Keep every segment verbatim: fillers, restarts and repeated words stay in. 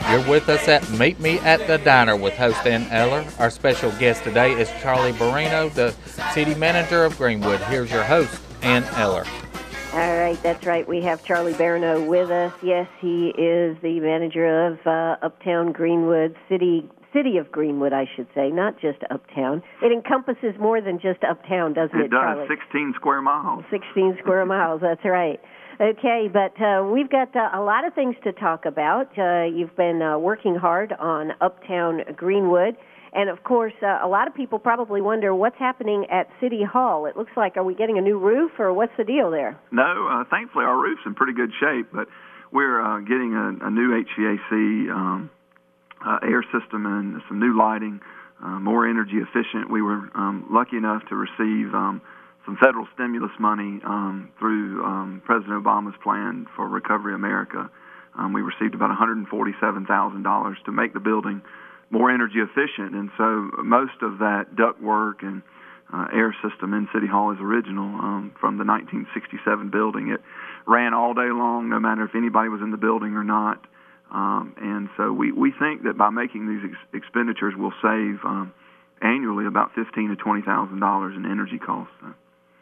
You're with us at Meet Me at the Diner with host Ann Eller. Our special guest today is Charlie Barrino, the city manager of Greenwood. Here's your host, Ann Eller. All right, that's right. We have Charlie Barrino with us. Yes, he is the manager of uh, Uptown Greenwood, city city of Greenwood, I should say, not just Uptown. It encompasses more than just Uptown, doesn't it, it does, Charlie? sixteen square miles. sixteen square miles, that's right. Okay, but uh, we've got uh, a lot of things to talk about. Uh, you've been uh, working hard on Uptown Greenwood. And, of course, uh, a lot of people probably wonder what's happening at City Hall. It looks like, are we getting a new roof, or what's the deal there? No, uh, thankfully our roof's in pretty good shape, but we're uh, getting a, a new H V A C um, uh, air system and some new lighting, uh, more energy efficient. We were um, lucky enough to receive um, some federal stimulus money um, through um, President Obama's plan for Recovery America. Um, we received about one hundred forty-seven thousand dollars to make the building more energy efficient, and so most of that duct work and uh, air system in City Hall is original um, from the nineteen sixty-seven building. It ran all day long, no matter if anybody was in the building or not, um, and so we, we think that by making these ex- expenditures, we'll save um, annually about fifteen to twenty thousand dollars in energy costs. So.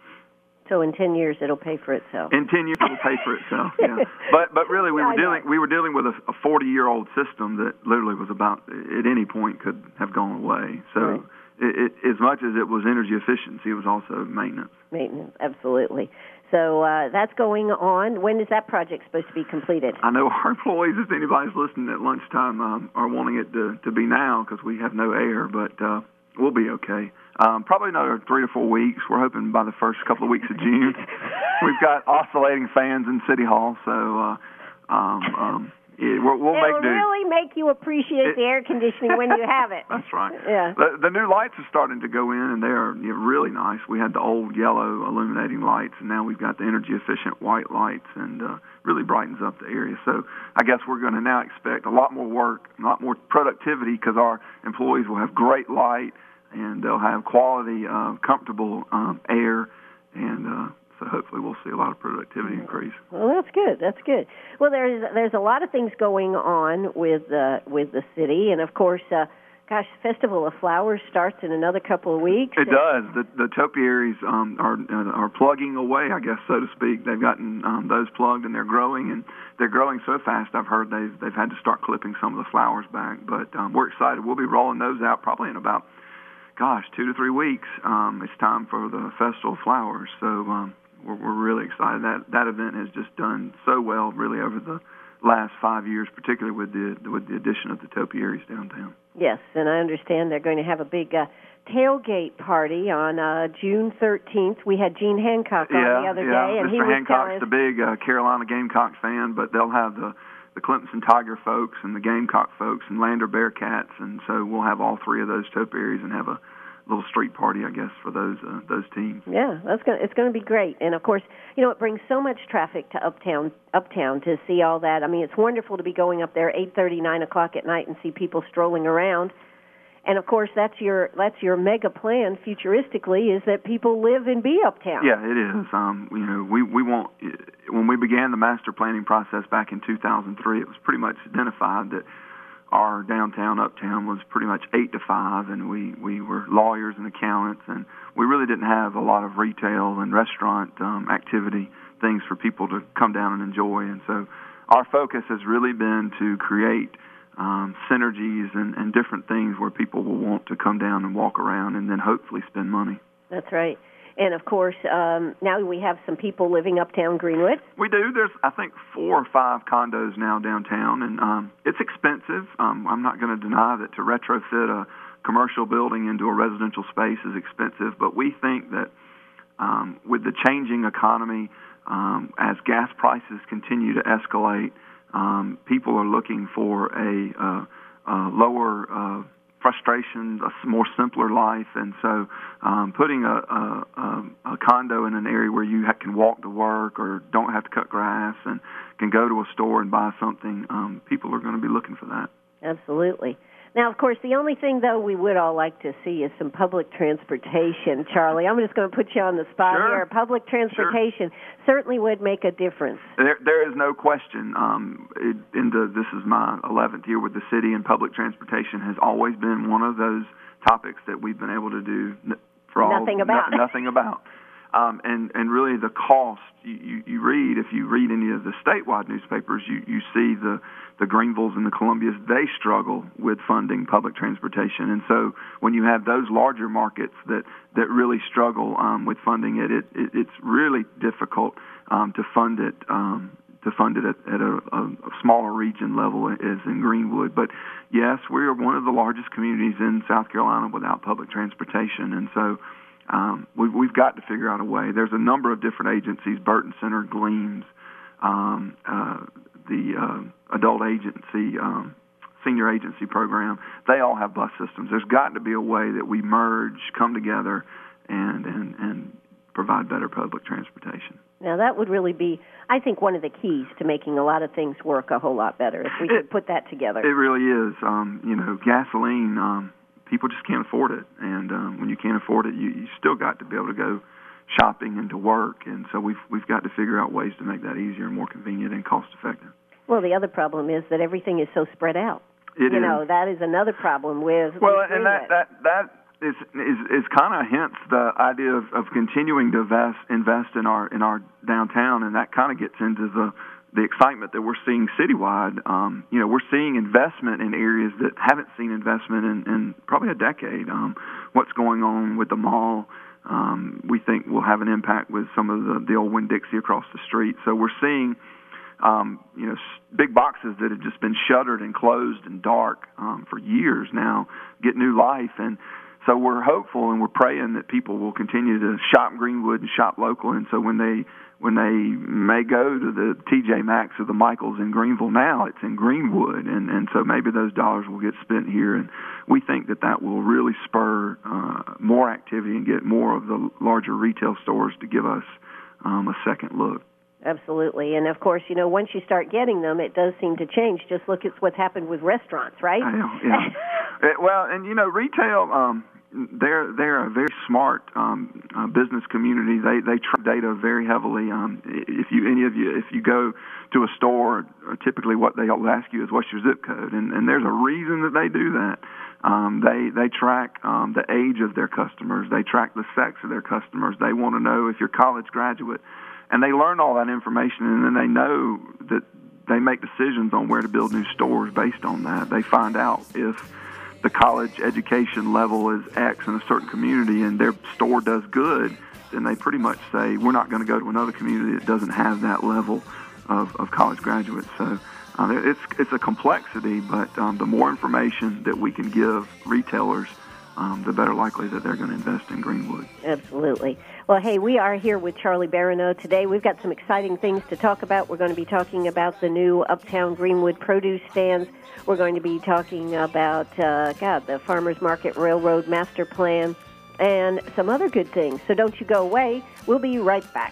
So in ten years, it'll pay for itself. In ten years, it'll pay for itself. Yeah, but but really, we were dealing we were dealing with a forty-year-old system that literally was about at any point could have gone away. So, right. it, it, as much as it was energy efficiency, it was also maintenance. Maintenance, absolutely. So uh, that's going on. When is that project supposed to be completed? I know our employees, if anybody's listening at lunchtime, um, are wanting it to to be now because we have no air, but uh, we'll be okay. Um, probably another three to four weeks. We're hoping by the first couple of weeks of June. We've got oscillating fans in City Hall, so uh, um, um, yeah, we'll, we'll It'll make do. really make you appreciate it, the air conditioning when you have it. That's right. Yeah. The, the new lights are starting to go in, and they are you know, really nice. We had the old yellow illuminating lights, and now we've got the energy-efficient white lights, and uh, really brightens up the area. So I guess we're going to now expect a lot more work, a lot more productivity, because our employees will have great light, and they'll have quality, uh, comfortable um, air, and uh, so hopefully we'll see a lot of productivity increase. Well, that's good. That's good. Well, there's there's a lot of things going on with uh, with the city, and of course, uh, gosh, Festival of Flowers starts in another couple of weeks. It does. The, the topiaries um, are uh, are plugging away, I guess, so to speak. They've gotten um, those plugged, and they're growing, and they're growing so fast. I've heard they've they've had to start clipping some of the flowers back, but um, we're excited. We'll be rolling those out probably in about. Gosh, two to three weeks. Um, it's time for the Festival of Flowers, so um, we're, we're really excited. That that event has just done so well, really, over the last five years, particularly with the with the addition of the topiaries downtown. Yes, and I understand they're going to have a big uh, tailgate party on uh, June thirteenth. We had Gene Hancock on yeah, the other yeah. day, and Mister he was Hancock's telling us, the big uh, Carolina Gamecocks fan, but they'll have the the Clemson Tiger folks and the Gamecock folks and Lander Bearcats, and so we'll have all three of those topiaries and have a little street party, I guess, for those uh, those teams. Yeah, that's going it's going to be great. And of course, you know, it brings so much traffic to Uptown Uptown to see all that. I mean, it's wonderful to be going up there eight thirty, nine o'clock at night and see people strolling around. And of course, that's your that's your mega plan futuristically, is that people live and be uptown. Yeah, it is. Um, you know, we we want when we began the master planning process back in two thousand three, it was pretty much identified that our downtown uptown was pretty much eight to five, and we we were lawyers and accountants, and we really didn't have a lot of retail and restaurant um, activity, things for people to come down and enjoy. And so, our focus has really been to create Um, synergies and, and different things where people will want to come down and walk around and then hopefully spend money. That's right. And, of course, um, now we have some people living uptown Greenwood. We do. There's, I think, four or five condos now downtown, and um, it's expensive. Um, I'm not going to deny that to retrofit a commercial building into a residential space is expensive, but we think that um, with the changing economy, um, as gas prices continue to escalate, Um, people are looking for a uh, uh, lower uh, frustration, a more simpler life, and so um, putting a, a, a condo in an area where you can walk to work or don't have to cut grass and can go to a store and buy something, um, people are going to be looking for that. Absolutely. Now, of course, the only thing, though, we would all like to see is some public transportation, Charlie. I'm just going to put you on the spot Sure. here. Public transportation sure. certainly would make a difference. There, there is no question. Um, it, in the, this is my eleventh year with the city, and public transportation has always been one of those topics that we've been able to do for all nothing about. No, nothing about. Um, and, and really the cost, you, you, you read, if you read any of the statewide newspapers, you, you see the, the Greenvilles and the Columbias, they struggle with funding public transportation. And so when you have those larger markets that, that really struggle um, with funding it, it, it, it's really difficult um, to fund it um, to fund it at, at a, a, a smaller region level as in Greenwood. But yes, we are one of the largest communities in South Carolina without public transportation. And so Um, we, we've got to figure out a way. There's a number of different agencies, Burton Center, Gleams, um, uh, the uh, adult agency, um, senior agency program. They all have bus systems. There's got to be a way that we merge, come together, and, and, and provide better public transportation. Now, that would really be, I think, one of the keys to making a lot of things work a whole lot better, if we could put that together. It really is. Um, you know, gasoline, um, people just can't afford it. And um, when you can't afford it, you, you still got to be able to go shopping and to work. And so we've we've got to figure out ways to make that easier and more convenient and cost-effective. Well, the other problem is that everything is so spread out. It you is. know, that is another problem with Well, with and that, that, that is, is, is kind of hence the idea of, of continuing to invest, invest in our in our downtown, and that kind of gets into the the excitement that we're seeing citywide. Um, you know, we're seeing investment in areas that haven't seen investment in, in probably a decade. Um, what's going on with the mall, um, we think will have an impact with some of the, the old Winn-Dixie across the street. So we're seeing, um, you know, big boxes that have just been shuttered and closed and dark um, for years now get new life. And so we're hopeful and we're praying that people will continue to shop Greenwood and shop local. And so when they when they may go to the T J Maxx or the Michaels in Greenville now, it's in Greenwood. And, and so maybe those dollars will get spent here. And we think that that will really spur uh, more activity and get more of the larger retail stores to give us um, a second look. Absolutely. And, of course, you know, once you start getting them, it does seem to change. Just look at what's happened with restaurants, right? Yeah. yeah. it, well, and, you know, retail, um, they're they're a very smart um, uh, business community. They they track data very heavily. Um, if you any of you if you go to a store, or typically what they'll ask you is what's your zip code, and, and there's a reason that they do that. Um, they they track um, the age of their customers. They track the sex of their customers. They want to know if you're a college graduate, and they learn all that information, and then they know that they make decisions on where to build new stores based on that. They find out if the college education level is X in a certain community and their store does good, then they pretty much say, we're not going to go to another community that doesn't have that level of, of college graduates. So uh, it's it's a complexity, but um, the more information that we can give retailers, um, the better likely that they're going to invest in Greenwood. Absolutely. Well, hey, we are here with Charlie Barrineau today. We've got some exciting things to talk about. We're going to be talking about the new Uptown Greenwood produce stands. We're going to be talking about, uh, God, the Farmers Market Railroad Master Plan and some other good things. So don't you go away. We'll be right back.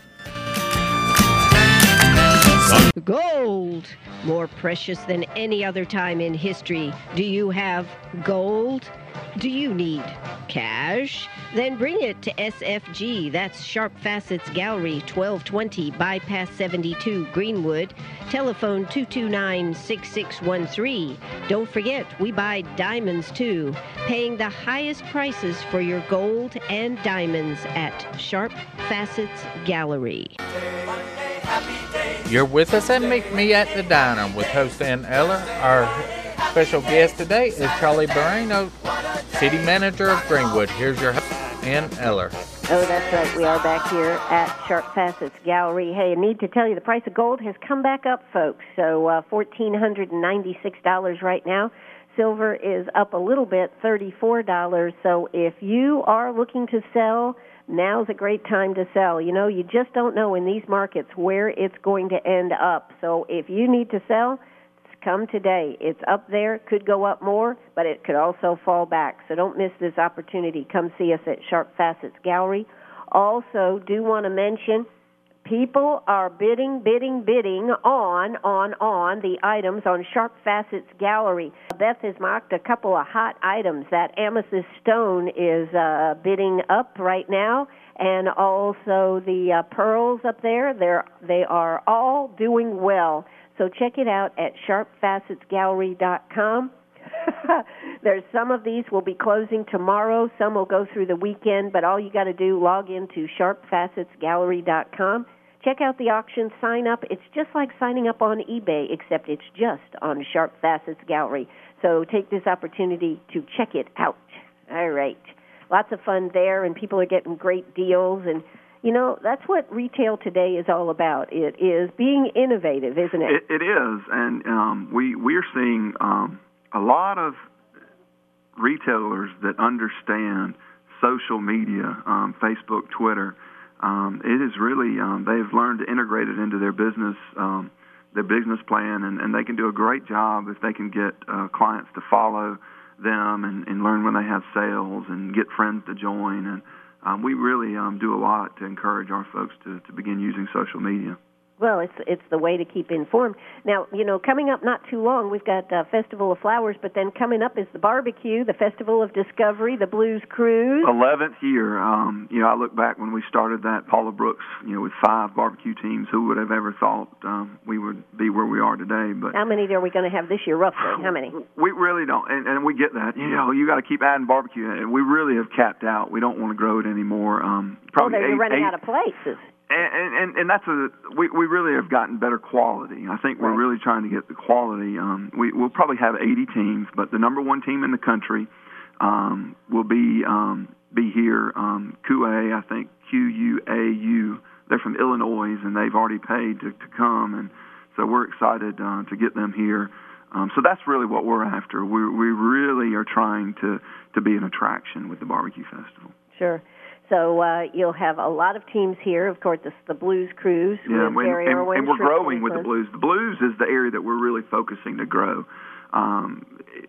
Gold, more precious than any other time in history. Do you have gold? Do you need cash? Then bring it to S F G. That's Sharp Facets Gallery, twelve twenty Bypass seventy-two, Greenwood. Telephone two two nine, six six one three. Don't forget, we buy diamonds too. Paying the highest prices for your gold and diamonds at Sharp Facets Gallery. You're with us at Meet Me at the Diner with host Ann Eller. Our special guest today is Charlie Barrineau, City Manager of Greenwood. Here's your host, Ann Eller. Oh, that's right. We are back here at Sharp Facets Gallery. Hey, I need to tell you the price of gold has come back up, folks. So uh, one thousand four hundred ninety-six dollars right now. Silver is up a little bit, thirty-four dollars. So if you are looking to sell, now's a great time to sell. You know, you just don't know in these markets where it's going to end up. So if you need to sell, come today. It's up there. Could go up more, but it could also fall back. So don't miss this opportunity. Come see us at Sharp Facets Gallery. Also, do want to mention People are bidding, bidding, bidding on, on, on the items on Sharp Facets Gallery. Beth has marked a couple of hot items. That amethyst stone is uh, bidding up right now, and also the uh, pearls up there. They're, they are all doing well. So check it out at sharp facets gallery dot com. There's some of these will be closing tomorrow. Some will go through the weekend, but all you got to do, log into sharp facets gallery dot com. Check out the auction, sign up. It's just like signing up on eBay, except it's just on Sharp Facets Gallery. So take this opportunity to check it out. All right. Lots of fun there, and people are getting great deals. And, you know, that's what retail today is all about. It is being innovative, isn't it? It, it is, and um, we, we're seeing um, a lot of retailers that understand social media, um, Facebook, Twitter. Um, it is really, um, they've learned to integrate it into their business, um, their business plan, and, and they can do a great job if they can get uh, clients to follow them and, and learn when they have sales and get friends to join. And um, we really um, do a lot to encourage our folks to, to begin using social media. Well, it's it's the way to keep informed. Now, you know, coming up not too long, we've got uh, Festival of Flowers, but then coming up is the barbecue, the Festival of Discovery, the Blues Cruise. eleventh year. Um, you know, I look back when we started that, Paula Brooks, you know, with five barbecue teams. Who would have ever thought um, we would be where we are today? But how many are we going to have this year, roughly? How many? We really don't, and, and we get that. You know, you got to keep adding barbecue, and we really have capped out. We don't want to grow it anymore. Um, probably oh, they're eight, running eight, out of places. And, and and that's a we, we really have gotten better quality. I think we're right. really trying to get the quality. Um, we we'll probably have eighty teams, but the number one team in the country um, will be um, be here. Um, Q A, I think Q U A U. They're from Illinois, and they've already paid to, to come, and so we're excited uh, to get them here. Um, so that's really what we're after. We we really are trying to to be an attraction with the barbecue festival. Sure. So uh, you'll have a lot of teams here. Of course, it's the Blues Cruise yeah, with Gary and, Irwin. and we're Trish growing with Nicholson. the Blues. The Blues is the area that we're really focusing to grow. Um,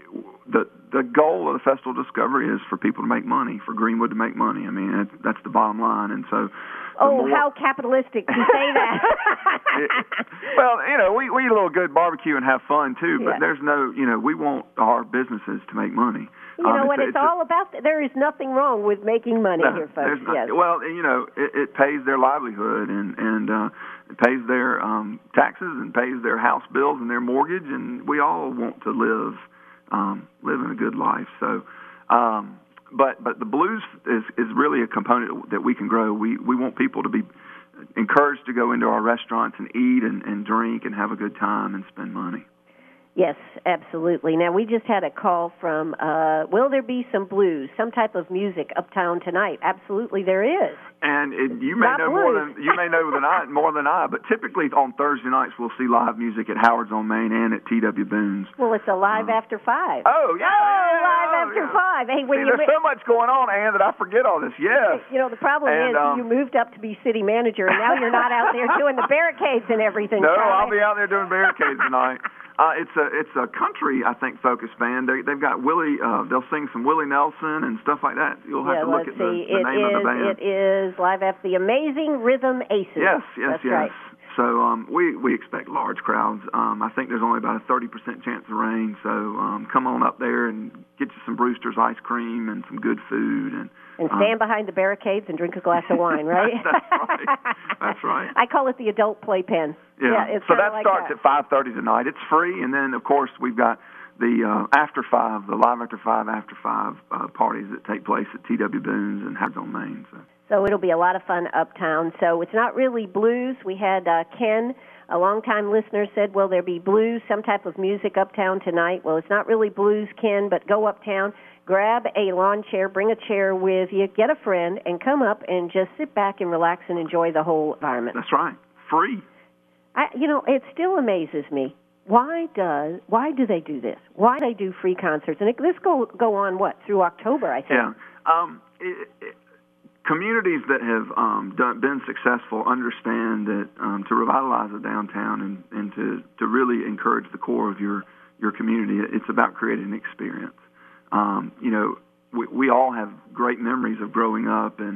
the the goal of the Festival of Discovery is for people to make money, for Greenwood to make money. I mean, that's, that's the bottom line. And so, oh, more... how capitalistic to say that! it, well, you know, we we eat a little good barbecue and have fun too. But yeah. there's no, you know, we want our businesses to make money. You know um, what? It's, It's, it's all a, about. There is nothing wrong with making money no, here, folks. Not, yes. Well, you know, it, it pays their livelihood and and uh, it pays their um, taxes and pays their house bills and their mortgage, and we all want to live um, live in a good life. So, um, but but the Blues is is really a component that we can grow. We we want people to be encouraged to go into our restaurants and eat and, and drink and have a good time and spend money. Yes, absolutely. Now, we just had a call from, uh, will there be some blues, some type of music uptown tonight? Absolutely there is. And it, you may Not know blues. more than you may know than I more than I, but typically on Thursday nights we'll see live music at Howard's on Main and at T W Boone's. Well, it's a live Uh, after five. Oh, yeah. Oh, yeah, live oh, after yeah. five. Hey, when See, you there's so much going on, Ann, that I forget all this. Yes. You know, the problem And, is um, you moved up to be city manager, and now you're not out there doing the barricades and everything. No, Charlie. I'll be out there doing barricades tonight. Uh, it's a it's a country, I think, focused band. They, they've got Willie. Uh, they'll sing some Willie Nelson and stuff like that. You'll have yeah, to look let's at the, see. the It name is, of the band. It is live at the Amazing Rhythm Aces. Yes, yes, That's yes. right. So um, we we expect large crowds. Um, I think there's only about a thirty percent chance of rain. So um, come on up there and get you some Brewster's ice cream and some good food and. And stand um, behind the barricades and drink a glass of wine, right? That's right. That's right. I call it the adult playpen. Yeah. yeah it's so that like starts that. at five thirty tonight. It's free, and then of course we've got the uh, after five, the live after five, after five uh, parties that take place at T W Boone's and Howard's on Main. So. so it'll be a lot of fun uptown. So it's not really blues. We had uh, Ken, a longtime listener, said, "Will there be blues, some type of music uptown tonight?" Well, it's not really blues, Ken, but go uptown. Grab a lawn chair, bring a chair with you, get a friend, and come up and just sit back and relax and enjoy the whole environment. That's right. Free. I, you know, it still amazes me. Why does why do they do this? Why do they do free concerts? And it, this go go on what through October, I think. Yeah. Um, it, it, communities that have um, done, been successful understand that um, to revitalize a downtown and, and to, to really encourage the core of your your community, it's about creating an experience. Um, you know, we, we all have great memories of growing up and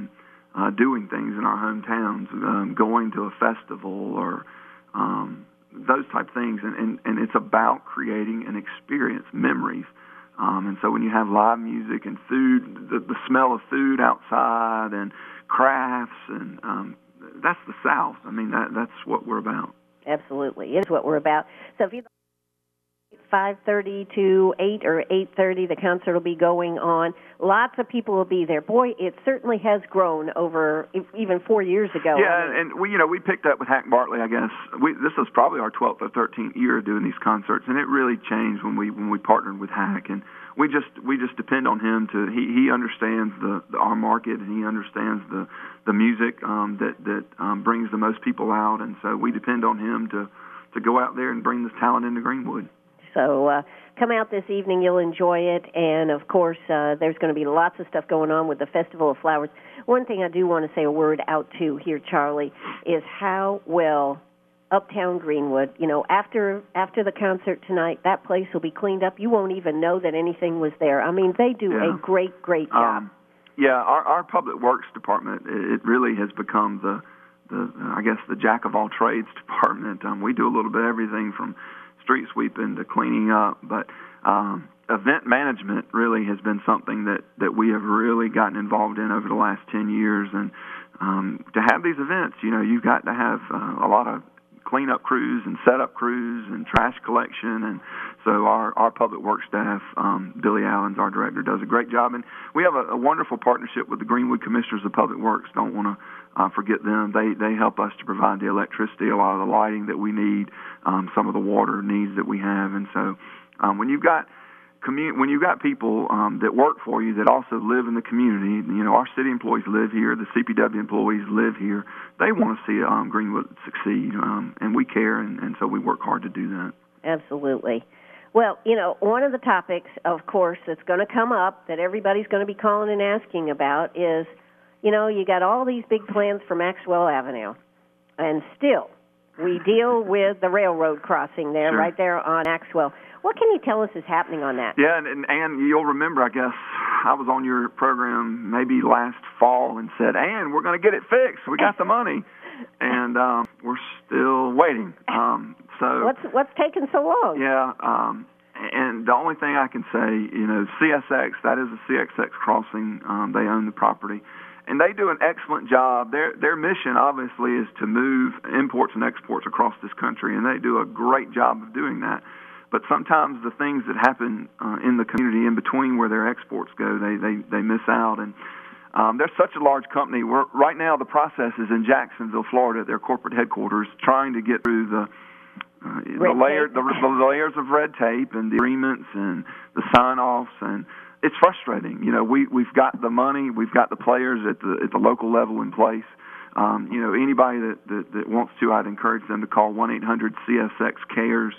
uh, doing things in our hometowns, um, going to a festival or um, those type things. And, and, and it's about creating an experience, memories. Um, and so when you have live music and food, the, the smell of food outside and crafts, and um, that's the South. I mean, that that's what we're about. Absolutely. It's what we're about. So if you five thirty to eight or eight thirty, the concert will be going on. Lots of people will be there. Boy, it certainly has grown over even four years ago. Yeah, I mean, and we, you know, we picked up with Hack Bartley, I guess. We, this was probably our twelfth or thirteenth year doing these concerts, and it really changed when we when we partnered with Hack. And we just we just depend on him to. He he understands the, the our market, and he understands the the music um, that that um, brings the most people out, and so we depend on him to to go out there and bring this talent into Greenwood. So uh, come out this evening. You'll enjoy it. And, of course, uh, there's going to be lots of stuff going on with the Festival of Flowers. One thing I do want to say a word out to here, Charlie, is how well Uptown Greenwood, you know, after after the concert tonight, that place will be cleaned up. You won't even know that anything was there. I mean, they do yeah. a great, great job. Um, yeah, our, our Public Works Department, it really has become the, the I guess, the jack-of-all-trades department. Um, we do a little bit of everything from street sweeping to cleaning up, but um, event management really has been something that, that we have really gotten involved in over the last ten years. And um, to have these events, you know, you've got to have uh, a lot of cleanup crews and setup crews and trash collection. And so our, our public works staff, um, Billy Allen's our director, does a great job. And we have a, a wonderful partnership with the Greenwood Commissioners of Public Works. Don't want to Uh, forget them. They they help us to provide the electricity, a lot of the lighting that we need, um, some of the water needs that we have. And so um, when you've got commu- when you've got people um, that work for you that also live in the community, you know, our city employees live here, the C P W employees live here, they want to see um, Greenwood succeed, um, and we care, and, and so we work hard to do that. Absolutely. Well, you know, one of the topics, of course, that's going to come up that everybody's going to be calling and asking about is, you know, you got all these big plans for Maxwell Avenue, and still we deal with the railroad crossing there, sure. right there on Maxwell. What can you tell us is happening on that? Yeah, and, and, and you'll remember, I guess, I was on your program maybe last fall and said, Ann, we're going to get it fixed. We got the money. And um, we're still waiting. Um, so What's what's taking so long? Yeah, um, and the only thing I can say, you know, C S X, that is a C S X crossing. Um, they own the property. And they do an excellent job. Their their mission, obviously, is to move imports and exports across this country, and they do a great job of doing that. But sometimes the things that happen uh, in the community in between where their exports go, they, they, they miss out. And um, they're such a large company. We're, right now, the process is in Jacksonville, Florida, their corporate headquarters, trying to get through the uh, the, layer, the, the layers of red tape and the agreements and the sign-offs, and it's frustrating. You know, we, we've got the money, we've got the players at the at the local level in place. Um, you know, anybody that, that, that wants to, I'd encourage them to call one eight hundred C S X cares.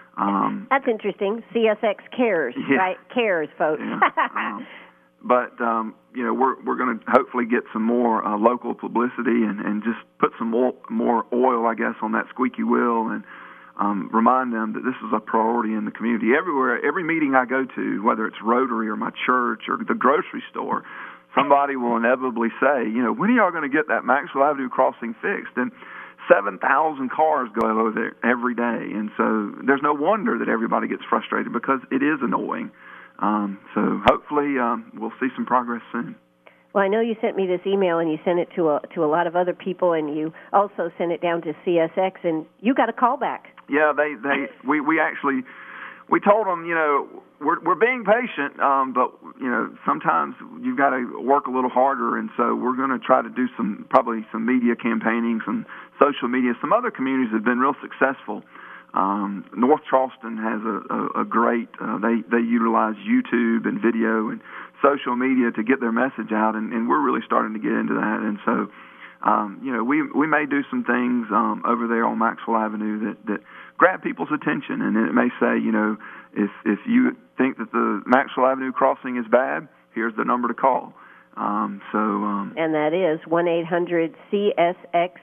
Um, That's interesting. C S X cares, yeah. right? Cares, folks. Yeah. um, but, um, you know, we're we're going to hopefully get some more uh, local publicity and, and just put some more, more oil, I guess, on that squeaky wheel and Um, remind them that this is a priority in the community. Everywhere, every meeting I go to, whether it's Rotary or my church or the grocery store, somebody will inevitably say, you know, when are y'all going to get that Maxwell Avenue crossing fixed? And seven thousand cars go over there every day. And so there's no wonder that everybody gets frustrated because it is annoying. Um, so hopefully um, we'll see some progress soon. Well, I know you sent me this email, and you sent it to a, to a lot of other people, and you also sent it down to C S X, and you got a call back. Yeah, they, they we, we actually we told them, you know, we're we're being patient, um, but you know sometimes you've got to work a little harder, and so we're going to try to do some probably some media campaigning, some social media. Some other communities have been real successful. Um, North Charleston has a, a, a great uh, they they utilize YouTube and video and social media to get their message out, and, and we're really starting to get into that. And so, um, you know, we we may do some things um, over there on Maxwell Avenue that, that grab people's attention, and it may say, you know, if if you think that the Maxwell Avenue crossing is bad, here's the number to call. Um, so, um, and that is one eight hundred C S X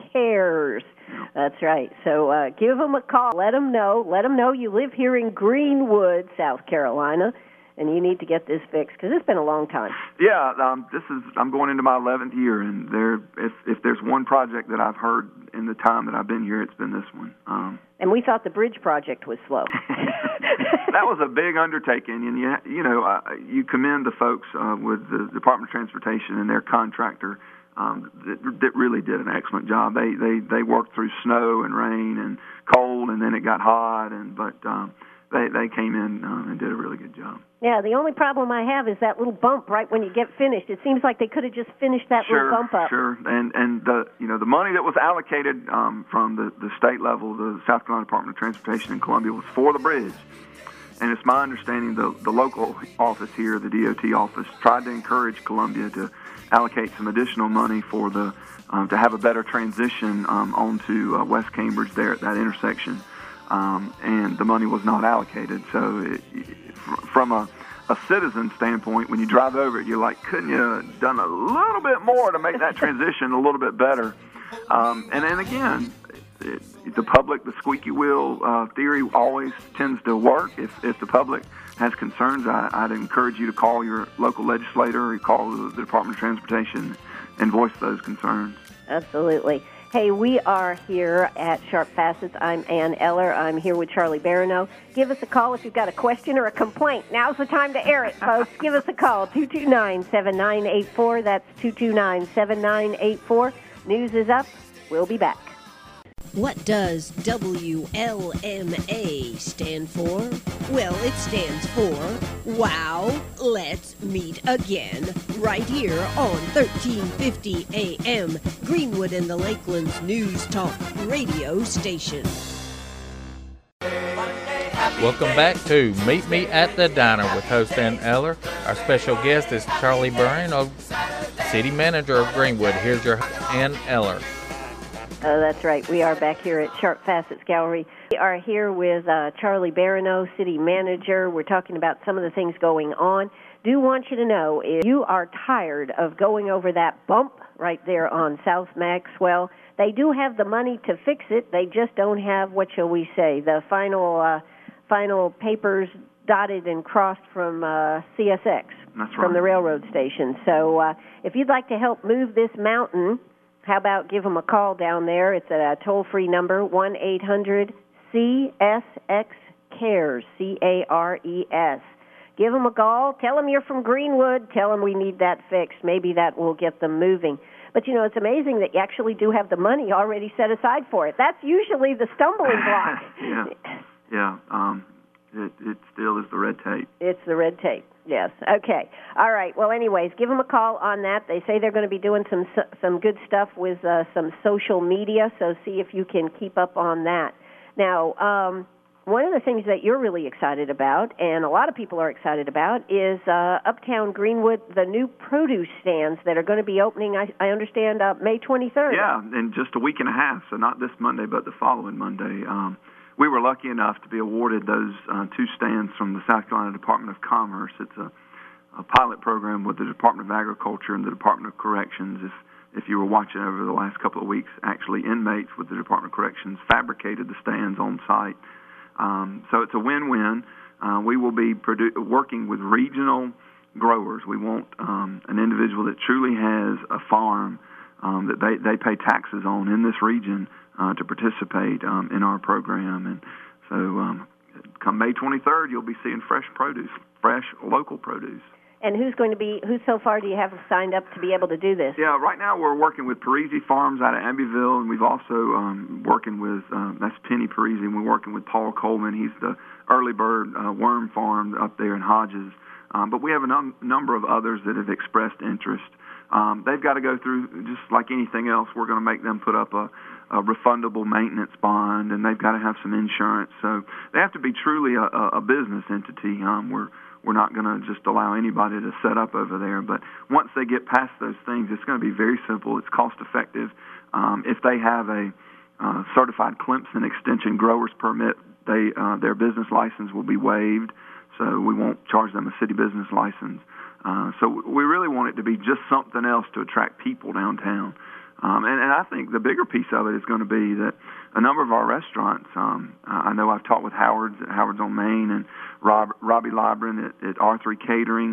cares. Yeah. That's right. So uh, give them a call. Let them know. Let them know you live here in Greenwood, South Carolina. and you need to get this fixed because it's been a long time. Yeah, um, this is I'm going into my eleventh year, and there if if there's one project that I've heard in the time that I've been here, it's been this one. Um, and we thought the bridge project was slow. That was a big undertaking, and you you know uh, you commend the folks uh, with the Department of Transportation and their contractor um, that, that really did an excellent job. They they they worked through snow and rain and cold, and then it got hot, and but um, they they came in um, and did a really good job. Yeah, the only problem I have is that little bump right when you get finished. It seems like they could have just finished that sure, little bump up. Sure, and and the you know the money that was allocated um, from the, the state level, the South Carolina Department of Transportation in Columbia, was for the bridge. And it's my understanding the the local office here, the D O T office, tried to encourage Columbia to allocate some additional money for the um, to have a better transition um, onto uh, West Cambridge there at that intersection. Um, and the money was not allocated. So it, from a, a citizen standpoint, when you drive over it, you're like, couldn't you have done a little bit more to make that transition a little bit better? Um, and then again, it, the public, the squeaky wheel uh, theory always tends to work. If, if the public has concerns, I, I'd encourage you to call your local legislator or call the, the Department of Transportation and voice those concerns. Absolutely. Hey, we are here at Sharp Facets. I'm Ann Eller. I'm here with Charlie Baranow. Give us a call if you've got a question or a complaint. Now's the time to air it, folks. Give us a call, two two nine, seven nine eight four. That's two two nine, seven nine eight four. News is up. We'll be back. What does W L M A stand for? Well, it stands for Wow, Let's Meet Again, right here on thirteen fifty A M, Greenwood and the Lakeland's News Talk radio station. Welcome back to Meet Me at the Diner with host Ann Eller. Our special guest is Charlie Baranow, City Manager of Greenwood. Here's your host, Ann Eller. Oh, that's right. We are back here at Sharp Facets Gallery. We are here with uh, Charlie Baranow, City Manager. We're talking about some of the things going on. Do want you to know, if you are tired of going over that bump right there on South Maxwell, they do have the money to fix it. They just don't have, what shall we say, the final uh, final papers dotted and crossed from uh, C S X, That's right. From the railroad station. So uh, if you'd like to help move this mountain, how about give them a call down there? It's a toll-free number, one eight hundred C S X CARES, C A R E S. Give them a call. Tell them you're from Greenwood. Tell them we need that fixed. Maybe that will get them moving. But, you know, it's amazing that you actually do have the money already set aside for it. That's usually the stumbling block. yeah, yeah. Um, it, it still is the red tape. It's the red tape. Yes. Okay. All right. Well, anyways, give them a call on that. They say they're going to be doing some some good stuff with uh, some social media, so see if you can keep up on that. Now, um, one of the things that you're really excited about, and a lot of people are excited about, is uh, Uptown Greenwood, the new produce stands that are going to be opening, I, I understand, uh, May twenty-third. Yeah, in just a week and a half, so not this Monday, but the following Monday. Um, We were lucky enough to be awarded those uh, two stands from the South Carolina Department of Commerce. It's a, a pilot program with the Department of Agriculture and the Department of Corrections. If if you were watching over the last couple of weeks, actually inmates with the Department of Corrections fabricated the stands on site. Um, so it's a win-win. Uh, we will be produ- working with regional growers. We want um, an individual that truly has a farm um, that they, they pay taxes on in this region Uh, to participate um, in our program. And so um, come May twenty-third, you'll be seeing fresh produce, fresh local produce. And who's going to be, who so far do you have signed up to be able to do this? Yeah, right now we're working with Parisi Farms out of Abbeville, and we've also um, working with, uh, that's Penny Parisi, and we're working with Paul Coleman. He's the early bird uh, worm farm up there in Hodges. Um, but we have a num- number of others that have expressed interest. Um, they've got to go through, just like anything else, we're going to make them put up a, a refundable maintenance bond, and they've got to have some insurance. So they have to be truly a, a business entity. Um, we're we're not going to just allow anybody to set up over there. But once they get past those things, it's going to be very simple. It's cost-effective. Um, if they have a uh, certified Clemson extension grower's permit, they uh, their business license will be waived, so we won't charge them a city business license. Uh, so we really want it to be just something else to attract people downtown. Um, and, and I think the bigger piece of it is going to be that a number of our restaurants, um, I know I've talked with Howard's at Howard's on Main and Rob, Robbie Libran at, at R three Catering,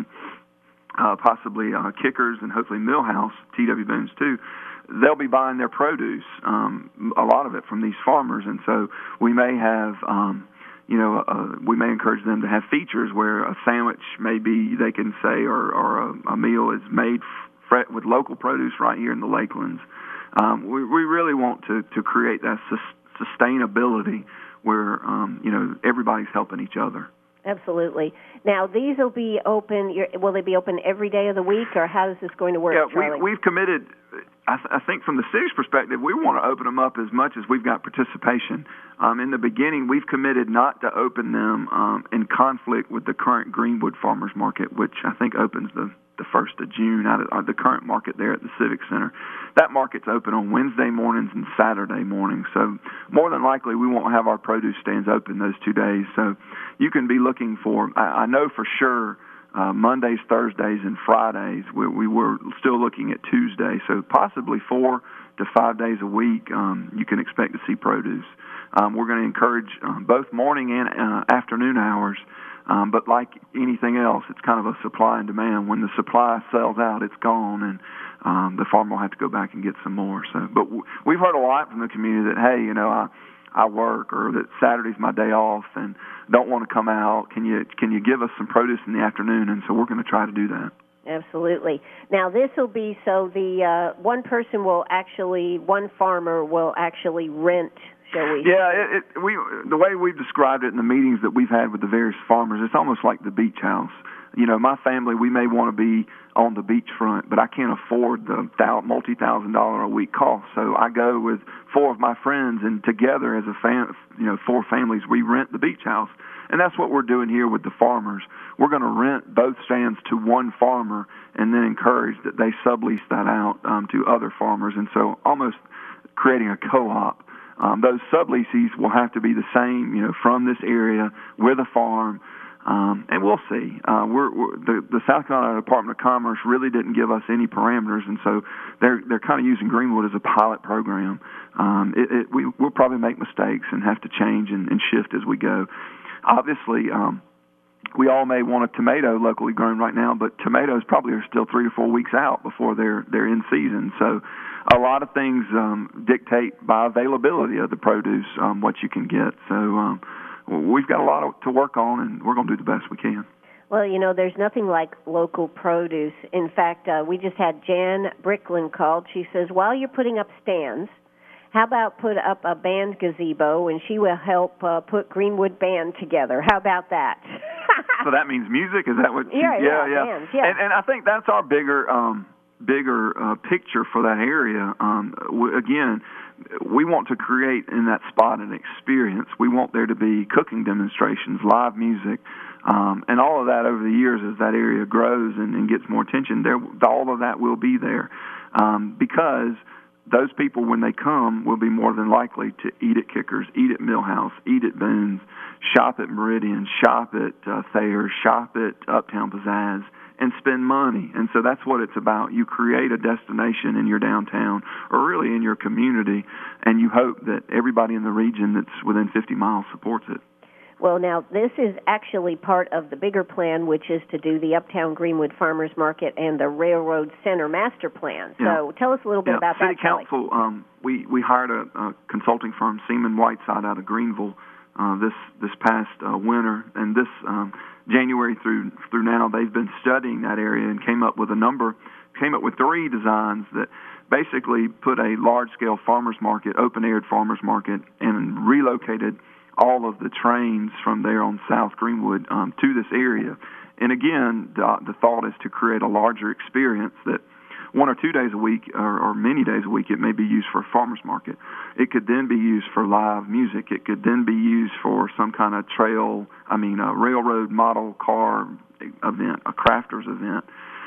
uh, possibly uh, Kickers and hopefully Millhouse, T W Boone's too. They'll be buying their produce, um, a lot of it from these farmers. And so we may have, um, you know, uh, we may encourage them to have features where a sandwich maybe they can say or, or a, a meal is made f- with local produce right here in the Lakelands. Um, we, we really want to, to create that sus- sustainability where, um, you know, everybody's helping each other. Absolutely. Now, these will be open, you're, will they be open every day of the week, or how is this going to work, yeah, Charlie? We, we've committed, I, th- I think from the city's perspective, we want to open them up as much as we've got participation. Um, in the beginning, we've committed not to open them um, in conflict with the current Greenwood Farmers Market, which I think opens the the first of June out of uh, the current market there at the Civic Center. That market's open on Wednesday mornings and Saturday mornings. So more than likely we won't have our produce stands open those two days. So you can be looking for, I, I know for sure, uh, Mondays, Thursdays, and Fridays. We, we were still looking at Tuesday. So possibly four to five days a week um, you can expect to see produce. Um, we're going to encourage um, both morning and uh, afternoon hours. Um, but like anything else, it's kind of a supply and demand. When the supply sells out, it's gone, and um, the farmer will have to go back and get some more. So, but w- we've heard a lot from the community that, hey, you know, I I work, or that Saturday's my day off and don't want to come out. Can you can you give us some produce in the afternoon? And so we're going to try to do that. Absolutely. Now, this will be so the uh, one person will actually, one farmer will actually rent. Shall we? Yeah, it, it, we the way we've described it in the meetings that we've had with the various farmers, it's almost like the beach house. You know, my family, we may want to be on the beachfront, but I can't afford the multi-thousand dollar a week cost. So I go with four of my friends, and together as a fam, you know, four families, we rent the beach house. And that's what we're doing here with the farmers. We're going to rent both stands to one farmer and then encourage that they sublease that out um, to other farmers. And so almost creating a co-op. Um, those subleases will have to be the same, you know, from this area with a farm, um, and we'll see. Uh, we're, we're the, the South Carolina Department of Commerce really didn't give us any parameters, and so they're they're kind of using Greenwood as a pilot program. Um, it, it, we, we'll probably make mistakes and have to change and, and shift as we go. Obviously, um, we all may want a tomato locally grown right now, but tomatoes probably are still three to four weeks out before they're they're in season. So a lot of things um, dictate by availability of the produce um, what you can get. So um, we've got a lot to work on, and we're going to do the best we can. Well, you know, there's nothing like local produce. In fact, uh, we just had Jan Bricklin called. She says, while you're putting up stands, how about put up a band gazebo, and she will help uh, put Greenwood Band together. How about that? So that means music? Is that what? She, yeah, yeah, yeah, yeah. Bands, yeah. And, and I think that's our bigger, um, bigger uh, picture for that area. Um, w- again, we want to create in that spot an experience. We want there to be cooking demonstrations, live music, um, and all of that over the years as that area grows and, and gets more attention. There, all of that will be there um, because those people, when they come, will be more than likely to eat at Kickers, eat at Millhouse, eat at Boone's, shop at Meridian, shop at uh, Thayer's, shop at Uptown Pizzazz, and spend money. And so that's what it's about. You create a destination in your downtown or really in your community, and you hope that everybody in the region that's within fifty miles supports it. Well, now, this is actually part of the bigger plan, which is to do the Uptown Greenwood Farmers Market and the Railroad Center Master Plan. So Yeah. tell us a little bit yeah. about City that, Charlie. Council, um, we, we hired a, a consulting firm, Seaman Whiteside, out of Greenville uh, this this past uh, winter. And this um, January through through now, they've been studying that area and came up with a number, came up with three designs that basically put a large-scale farmers market, open-aired farmers market, and relocated all of the trains from there on South Greenwood um, to this area. And again, the, the thought is to create a larger experience that one or two days a week or, or many days a week it may be used for a farmer's market. It could then be used for live music. It could then be used for some kind of trail, I mean, a railroad model car event, a crafters event.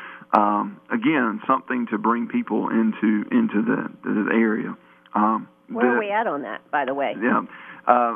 Um, again, something to bring people into into the, the area. Um, Where the, are we at on that, by the way? Yeah. Uh,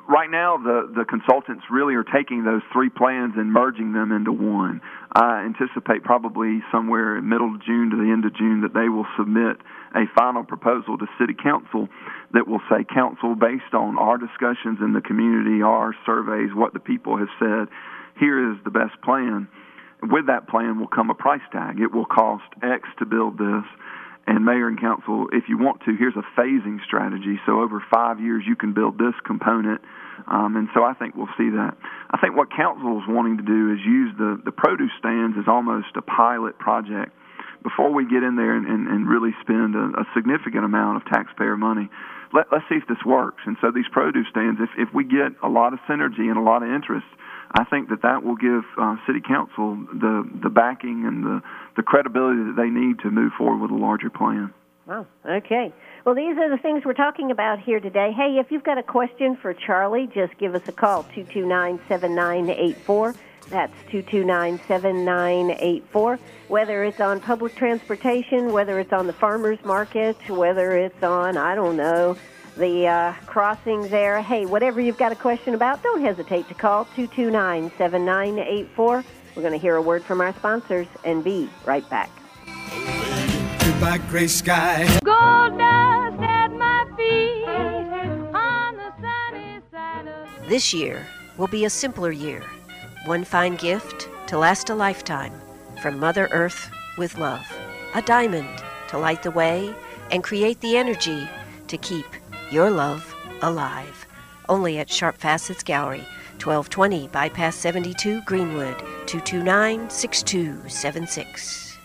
right now, the, the consultants really are taking those three plans and merging them into one. I anticipate probably somewhere in middle of June to the end of June that they will submit a final proposal to City Council that will say, Council, based on our discussions in the community, our surveys, what the people have said, here is the best plan. With that plan will come a price tag. It will cost X to build this. And Mayor and Council, if you want to, here's a phasing strategy. So over five years, you can build this component. Um, and so I think we'll see that. I think what Council is wanting to do is use the, the produce stands as almost a pilot project before we get in there and, and, and really spend a, a significant amount of taxpayer money. Let, let's see if this works. And so these produce stands, if, if we get a lot of synergy and a lot of interest, I think that that will give uh, City Council the, the backing and the, the credibility that they need to move forward with a larger plan. Wow. Okay. Well, these are the things we're talking about here today. Hey, if you've got a question for Charlie, just give us a call, two two nine, seven nine eight four. That's two two nine, seven nine eight four. Whether it's on public transportation, whether it's on the farmer's market, whether it's on, I don't know, the uh, crossing there. Hey, whatever you've got a question about, don't hesitate to call two two nine, seven nine eight four. We're going to hear a word from our sponsors and be right back. Goodbye, gray sky. Gold dust at my feet on the sunny side of... This year will be a simpler year. One fine gift to last a lifetime from Mother Earth with love. A diamond to light the way and create the energy to keep your love alive. Only at Sharp Facets Gallery, twelve twenty Bypass seventy-two Greenwood, two two nine, six two seven six.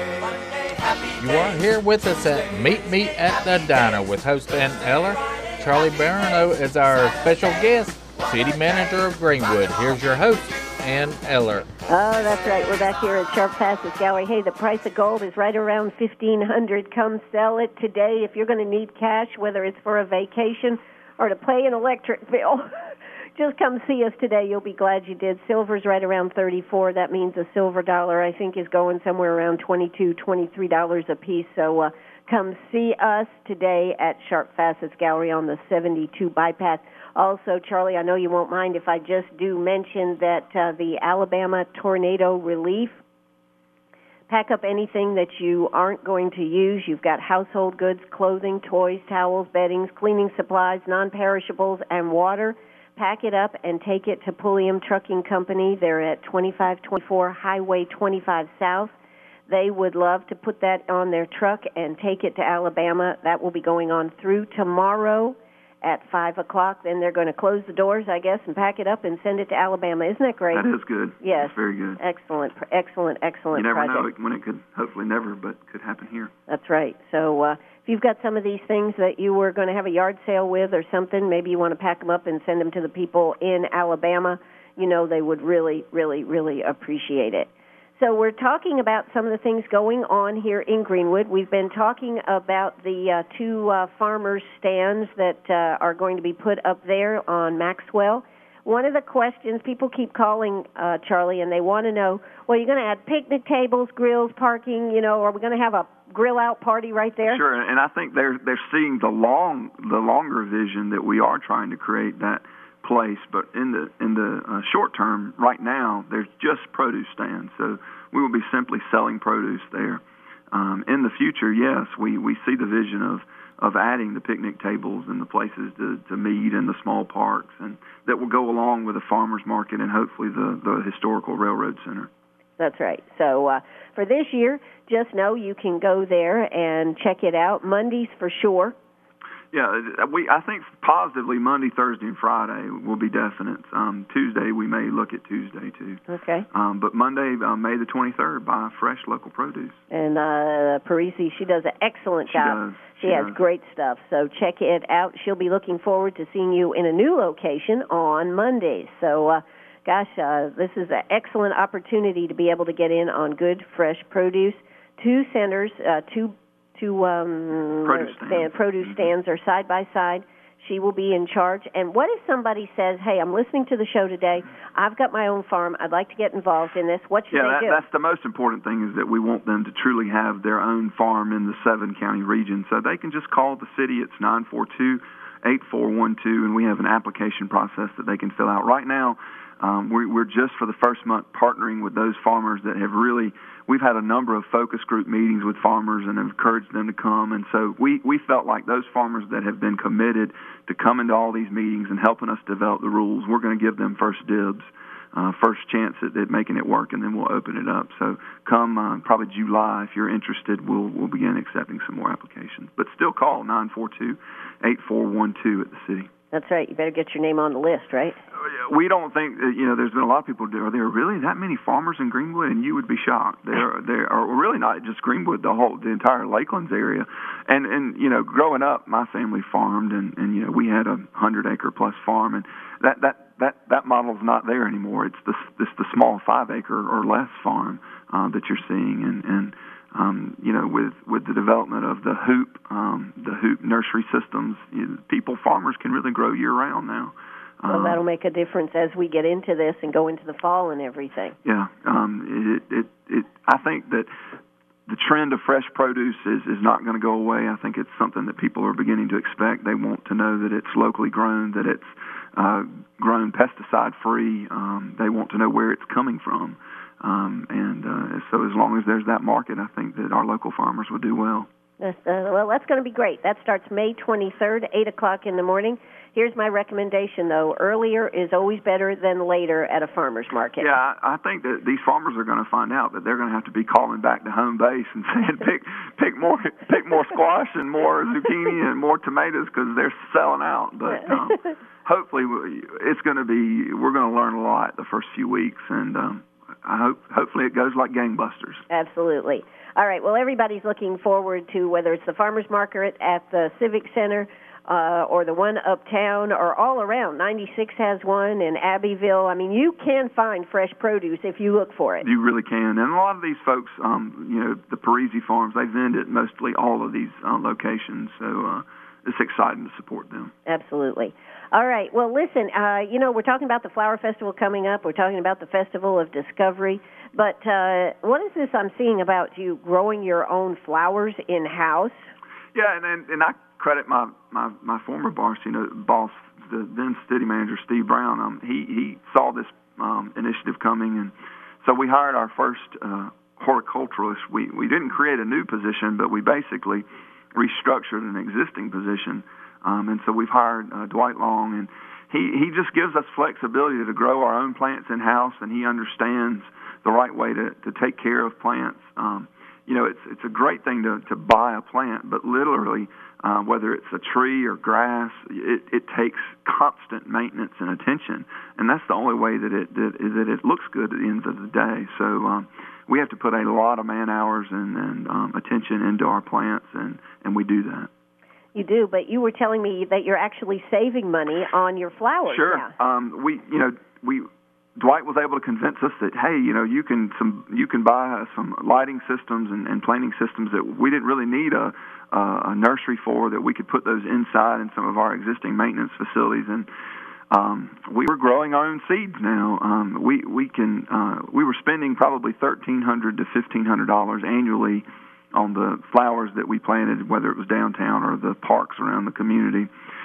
You are here with us at Meet Me at the Diner with host Ann Eller. Charlie Barano is our special guest, City Manager of Greenwood. Here's your host, Ann Eller. Oh, that's right. We're back here at Sharp Facets Gallery. Hey, the price of gold is right around fifteen hundred dollars. Come sell it today. If you're going to need cash, whether it's for a vacation or to pay an electric bill, just come see us today. You'll be glad you did. Silver's right around thirty-four dollars. That means a silver dollar, I think, is going somewhere around twenty-two dollars, twenty-three dollars a piece. So uh, come see us today at Sharp Facets Gallery on the seventy-two Bypass. Also, Charlie, I know you won't mind if I just do mention that uh, the Alabama Tornado Relief, pack up anything that you aren't going to use. You've got household goods, clothing, toys, towels, beddings, cleaning supplies, non-perishables, and water. Pack it up and take it to Pulliam Trucking Company. They're at twenty-five twenty-four Highway twenty-five South. They would love to put that on their truck and take it to Alabama. That will be going on through tomorrow at five o'clock. Then they're going to close the doors, I guess, and pack it up and send it to Alabama. Isn't that great? That is good. Yes. That's very good. Excellent, excellent, excellent You never project. know when it could, hopefully never, but could happen here. That's right. So uh, if you've got some of these things that you were going to have a yard sale with or something, maybe you want to pack them up and send them to the people in Alabama, you know they would really, really, really appreciate it. So we're talking about some of the things going on here in Greenwood. We've been talking about the uh, two uh, farmers' stands that uh, are going to be put up there on Maxwell. One of the questions, people keep calling, uh, Charlie, and they want to know, well, you're going to add picnic tables, grills, parking, you know, are we going to have a grill-out party right there? Sure, and I think they're they're seeing the long the longer vision that we are trying to create that place, but in the in the uh, short term, right now, there's just produce stands, so we will be simply selling produce there. Um, in the future, yes, we, we see the vision of, of adding the picnic tables and the places to, to meet in the small parks, and that will go along with the farmers market and hopefully the, the historical railroad center. That's right. So uh, for this year, just know you can go there and check it out. Mondays for sure. Yeah, we. I think positively Monday, Thursday, and Friday will be definite. Um, Tuesday, we may look at Tuesday, too. Okay. Um, but Monday, uh, May the twenty-third, buy fresh local produce. And uh, Parisi, she does an excellent She job. does. She, She has does. great stuff. So check it out. She'll be looking forward to seeing you in a new location on Mondays. So, uh, gosh, uh, this is an excellent opportunity to be able to get in on good, fresh produce. Two centers, uh, two Two um, Produce stands. stand, produce stands are side by side. She will be in charge. And what if somebody says, hey, I'm listening to the show today. I've got my own farm. I'd like to get involved in this. What should Yeah, they that, do? that's the most important thing is that we want them to truly have their own farm in the seven-county region. So they can just call the city. It's nine four two, eight four one two, and we have an application process that they can fill out. Right now, um, we're, we're just for the first month partnering with those farmers that have really, we've had a number of focus group meetings with farmers and encouraged them to come. And so we, we felt like those farmers that have been committed to coming to all these meetings and helping us develop the rules, we're going to give them first dibs. Uh, first chance at, at making it work, and then we'll open it up. So come uh, probably July, if you're interested, we'll we'll begin accepting some more applications. But still call nine four two, eight four one two at the city. That's right. You better get your name on the list, right? We don't think, that, you know, there's been a lot of people, are there really that many farmers in Greenwood? And you would be shocked. There, there are really not just Greenwood, the whole, the entire Lakelands area. And, and you know, growing up, my family farmed, and, and you know, we had a hundred-acre plus farm, and that, that, that, that model's not there anymore. It's the, it's the small five-acre or less farm uh, that you're seeing, and, and Um, you know, with, with the development of the hoop, um, the hoop nursery systems, you know, people, farmers can really grow year-round now. Well, um, that'll make a difference as we get into this and go into the fall and everything. Yeah, um, it, it, it, I think that the trend of fresh produce is, is not going to go away. I think it's something that people are beginning to expect. They want to know that it's locally grown, that it's uh, grown pesticide-free. Um, they want to know where it's coming from. Um, and uh, so as long as there's that market, I think that our local farmers would do well. That's, uh, well, that's going to be great. That starts May twenty-third, eight o'clock in the morning. Here's my recommendation, though. Earlier is always better than later at a farmer's market. Yeah, I, I think that these farmers are going to find out that they're going to have to be calling back to home base and saying, pick pick more pick more squash and more zucchini and more tomatoes because they're selling out. But um, hopefully it's going to be, we're going to learn a lot the first few weeks, and um, I hope hopefully it goes like gangbusters. Absolutely. All right. Well, everybody's looking forward to whether it's the farmers market at the Civic Center uh, or the one uptown or all around. ninety-six has one in Abbeville. I mean, you can find fresh produce if you look for it. You really can. And a lot of these folks, um, you know, the Parisi farms, they vend at mostly all of these uh, locations. So uh, it's exciting to support them. Absolutely. All right. Well, listen, uh, you know, we're talking about the Flower Festival coming up. We're talking about the Festival of Discovery. But uh, what is this I'm seeing about you growing your own flowers in-house? Yeah, and and, and I credit my, my, my former boss, you know, boss, the then city manager, Steve Brown. Um, he, he saw this um, initiative coming, and so we hired our first uh, horticulturalist. We, we didn't create a new position, but we basically restructured an existing position. Um, and so we've hired uh, Dwight Long, and he, he just gives us flexibility to grow our own plants in-house, and he understands the right way to, to take care of plants. Um, you know, it's it's a great thing to, to buy a plant, but literally, uh, whether it's a tree or grass, it, it takes constant maintenance and attention, and that's the only way that it that, that it looks good at the end of the day. So um, we have to put a lot of man hours and, and um, attention into our plants, and, and we do that. You do, but you were telling me that you're actually saving money on your flowers. Sure. Now. Um, we, you know, we Dwight was able to convince us that, hey, you know, you can some you can buy some lighting systems and, and planting systems that we didn't really need a, a nursery for, that we could put those inside in some of our existing maintenance facilities. And um, we were growing our own seeds now. Um, we we can uh, we were spending probably thirteen hundred to fifteen hundred dollars annually on the flowers that we planted, whether it was downtown or the parks around the community.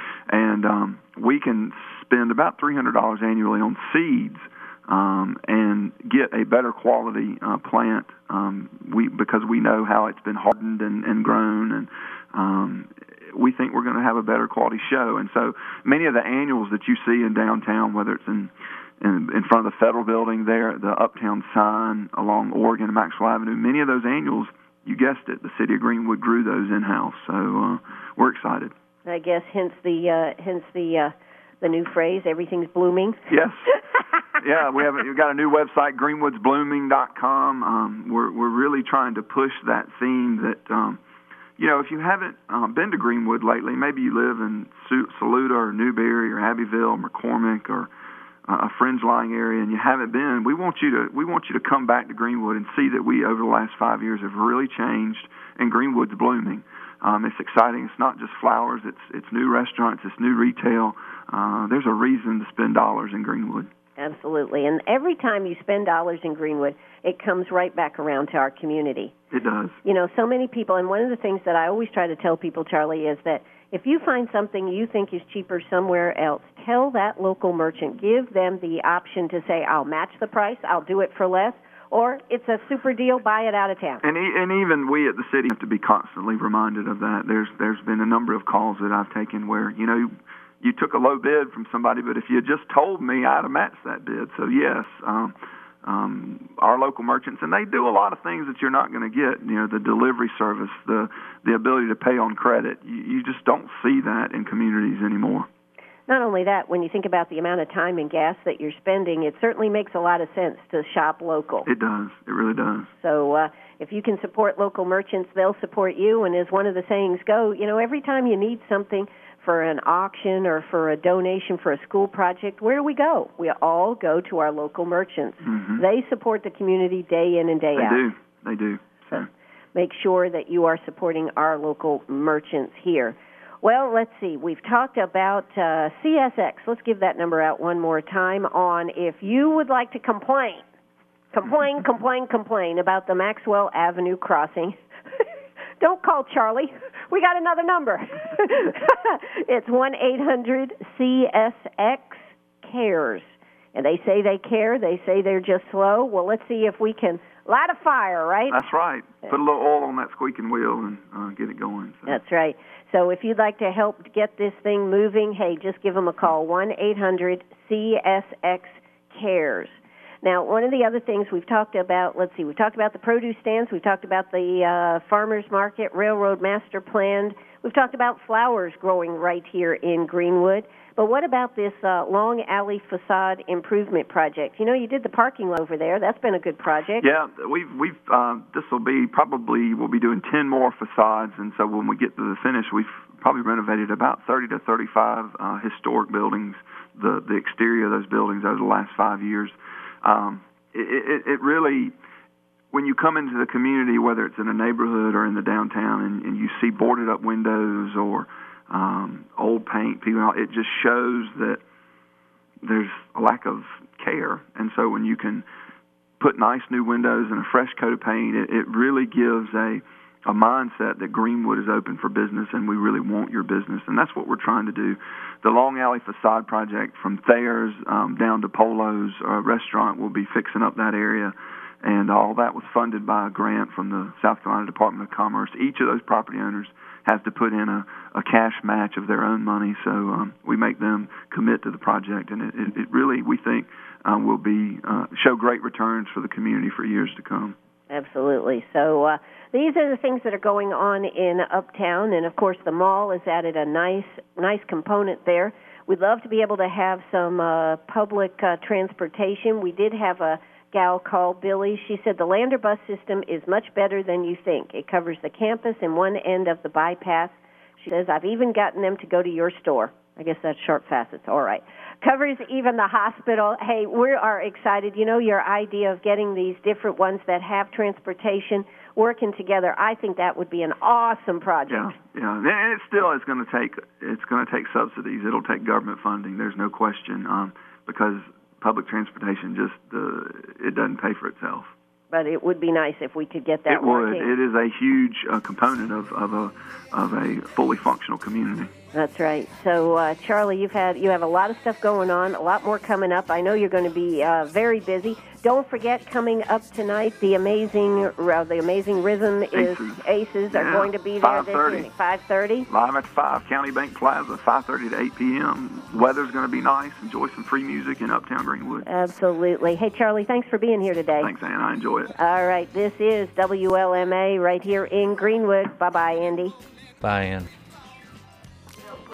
And um, we can spend about three hundred dollars annually on seeds um, and get a better quality uh, plant um, we because we know how it's been hardened and, and grown, and um, we think we're going to have a better quality show. And so many of the annuals that you see in downtown, whether it's in In, in front of the Federal Building there, the Uptown sign along Oregon and Maxwell Avenue, many of those annuals, you guessed it, the city of Greenwood grew those in-house. So uh, we're excited. I guess hence the uh, hence the uh, the new phrase, everything's blooming. Yes. Yeah, we have we've got a new website, greenwoods blooming dot com. Um, we're we're really trying to push that theme that um, you know, if you haven't uh, been to Greenwood lately, maybe you live in Saluda or Newberry or Abbeville or McCormick or a fringe-lying area, and you haven't been, we want you to we want you to come back to Greenwood and see that we, over the last five years, have really changed, and Greenwood's blooming. Um, it's exciting. It's not just flowers. It's it's new restaurants. It's new retail. Uh, there's a reason to spend dollars in Greenwood. Absolutely. And every time you spend dollars in Greenwood, it comes right back around to our community. It does. You know, so many people, and one of the things that I always try to tell people, Charlie, is that If you find something you think is cheaper somewhere else, tell that local merchant. Give them the option to say, I'll match the price, I'll do it for less, or it's a super deal, buy it out of town. And, e- and even we at the city have to be constantly reminded of that. There's There's been a number of calls that I've taken where, you know, you took a low bid from somebody, but if you had just told me, I'd have matched that bid. So, yes, um, um, our local merchants, and they do a lot of things that you're not going to get, you know, the delivery service, the the ability to pay on credit. You, you just don't see that in communities anymore. Not only that, when you think about the amount of time and gas that you're spending, it certainly makes a lot of sense to shop local. It does. It really does. So uh, if you can support local merchants, they'll support you. And as one of the sayings go, you know, every time you need something for an auction or for a donation for a school project, where do we go? We all go to our local merchants. Mm-hmm. They support the community day in and day They out. They do. They do. So make sure that you are supporting our local merchants here. Well, let's see. We've talked about uh, C S X. Let's give that number out one more time on if you would like to complain, complain, complain, complain about the Maxwell Avenue crossing. Don't call Charlie. We got another number. It's one eight hundred C S X cares. And they say they care. They say they're just slow. Well, let's see if we can light a fire, right? That's right. Put a little oil on that squeaking wheel and uh, get it going. So. That's right. So if you'd like to help get this thing moving, hey, just give them a call, one eight hundred C S X cares. Now, one of the other things we've talked about, let's see, we've talked about the produce stands, we've talked about the uh, farmers market, railroad master plan, we've talked about flowers growing right here in Greenwood. But what about this uh, Long Alley facade improvement project? You know, you did the parking lot over there. That's been a good project. Yeah, we've we've uh, this will be probably we'll be doing ten more facades, and so when we get to the finish, we've probably renovated about thirty to thirty-five uh, historic buildings, the the exterior of those buildings over the last five years. Um, it, it, it really, when you come into the community, whether it's in a neighborhood or in the downtown, and, and you see boarded up windows or um, old paint, people, it just shows that there's a lack of care. And so when you can put nice new windows and a fresh coat of paint, it, it really gives a a mindset that Greenwood is open for business and we really want your business, and that's what we're trying to do. The Long Alley Facade Project, from Thayer's um, down to Polo's uh, restaurant, will be fixing up that area, and all that was funded by a grant from the South Carolina Department of Commerce. Each of those property owners has to put in a, a cash match of their own money, so um, we make them commit to the project, and it, it, it really, we think, uh, will be uh, show great returns for the community for years to come. Absolutely. So uh, these are the things that are going on in Uptown, and of course the mall has added a nice, nice component there. We'd love to be able to have some uh, public uh, transportation. We did have a gal call Billy. She said the Lander bus system is much better than you think. It covers the campus and one end of the bypass. She says, I've even gotten them to go to your store. I guess that's Sharp Facets. All right. Covers even the hospital. Hey, we are excited. You know, your idea of getting these different ones that have transportation working together, I think that would be an awesome project. Yeah, yeah. And it still is going to take, it's going to take subsidies. It'll take government funding. There's no question, um, because public transportation just, uh, it doesn't pay for itself. But it would be nice if we could get that it would. working. It is a huge uh, component of, of a of a fully functional community. That's right. So, uh, Charlie, you've had you have a lot of stuff going on, a lot more coming up. I know you're going to be uh, very busy. Don't forget, coming up tonight, the amazing uh, the amazing Rhythm is Aces, Aces yeah. are going to be there five this thirty. evening. five thirty. Live at five, County Bank Plaza, five thirty to eight p.m. Weather's going to be nice. Enjoy some free music in Uptown Greenwood. Absolutely. Hey, Charlie, thanks for being here today. Thanks, Ann. I enjoy it. All right. This is W L M A right here in Greenwood. Bye-bye, Andy. Bye, Ann.